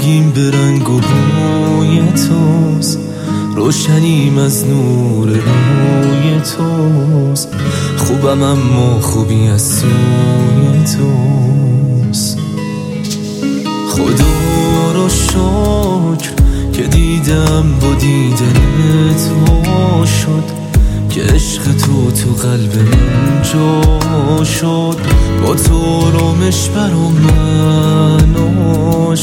زندگیم به رنگ و بوی توست، روشنیم از نور روی توست، خوبم اما خوبی از سوی توست. خدا رو شکر که دیدم با دیدنت وا شد، که عشق تو قلب من جا شد، با تو رامش برام معنا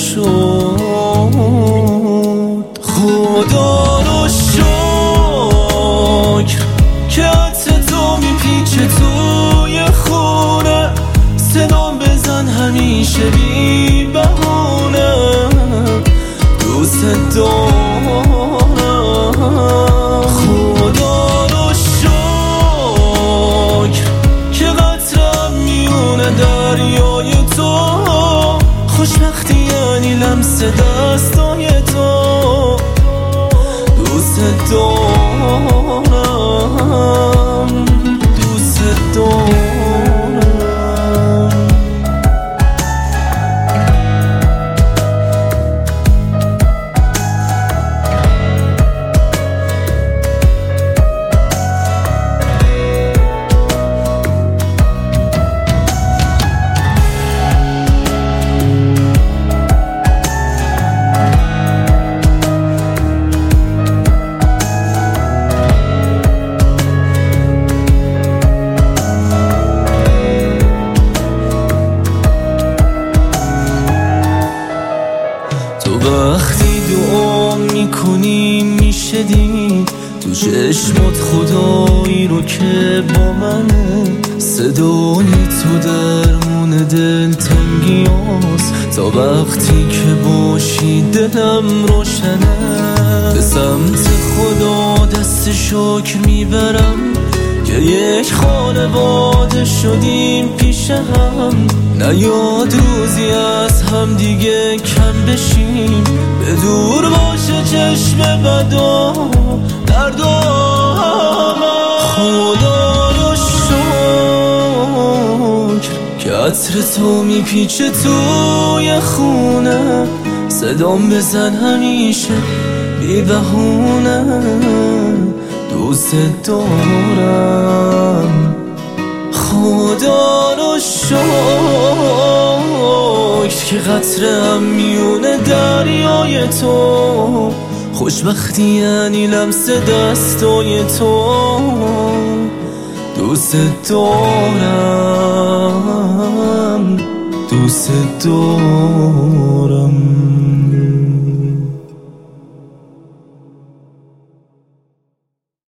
شد. خدا رو شکر که عطر تو میپیچه توی خونه، صدام بزن همیشه بی بهونه، دوست دارم. خدا رو شکر که قطرم میونه دریای تو، خوشبختی یعنی لمس دستای تو، دوست دارم، دوست دارم. وقتی دعا میکنی میشه دید تو چشمات خدایی رو که با منه، صدای تو درمون دلتنگیاست، تا وقتی که باشی دلم روشنه. به سمت خدا دست شکر میبرم که یک خانواده شدیم پیش هم، نیاد روزی از هم دیگه کم بشیم، به دور باشه چشم بدا درد و خدا رو شکر که عطر تو میپیچه توی خونه، صدام بزن همیشه بی بهونه، دوست دارم. خدا رو شکر که قطرم میونه دریای تو، خوشبختی یعنی لمس دستای تو، دوست دارم، دوست دارم.